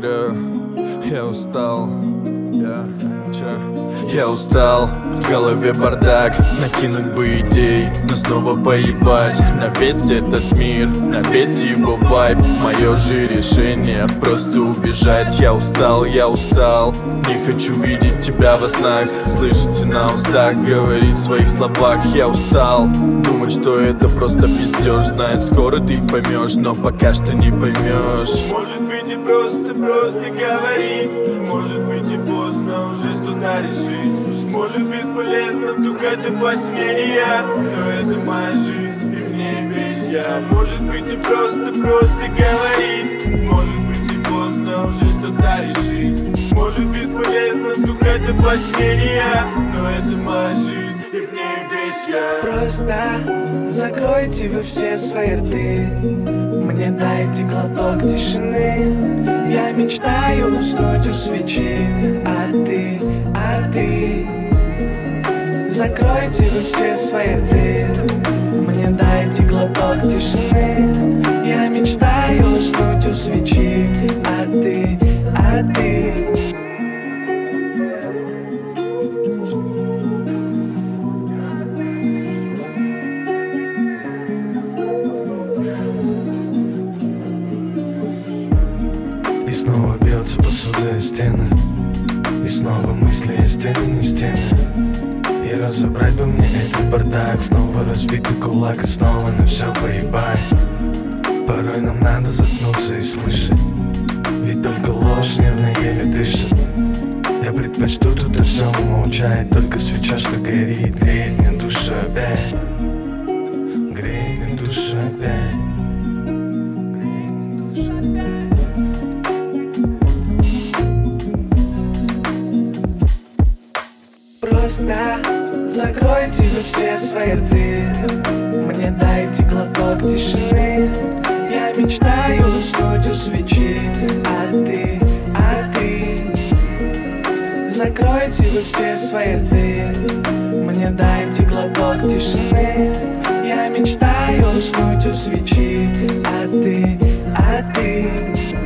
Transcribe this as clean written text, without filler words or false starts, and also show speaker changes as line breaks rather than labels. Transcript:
играю. Я устал. Я устал, в голове бардак. Накинуть бы идей, но снова поебать на весь этот мир, на весь его вайб. Мое же решение просто убежать. Я устал, не хочу видеть тебя во снах, слышать на устах, говорить в своих словах. Я устал думать, что это просто пиздёж, зная, скоро ты поймешь, но пока что не поймешь.
Может быть и просто говорить, может быть и поздно уже что-то решить. Может бесполезно тухать до посинения, но это моя жизнь и в ней весь я. Может быть и просто говорить, может быть и поздно уже что-то решить. Может бесполезно тухать до посинения, но это моя жизнь и в ней весь я.
Просто закройте вы все свои рты, мне дайте глоток тишины. Я мечтаю уснуть у свечи, а ты закройте вы все свои рты, мне дайте глоток тишины. Я мечтаю уснуть у свечи, а ты
И снова бьется посуда и стены, и снова мысли и стены, не стены. И разобрать бы мне этот бардак, снова разбитый кулак и снова на все поебать. Порой нам надо заткнуться и слышать, ведь только ложь нервно еле дышит. Я предпочту тут и все умолчать, только свеча, что горит, греет мне душу опять, греет мне душу опять.
Просто закройте вы все свои рты, мне дайте глоток тишины. Я мечтаю уснуть у свечи, а ты закройте вы все свои рты, мне дайте глоток тишины. Я мечтаю уснуть у свечи, а ты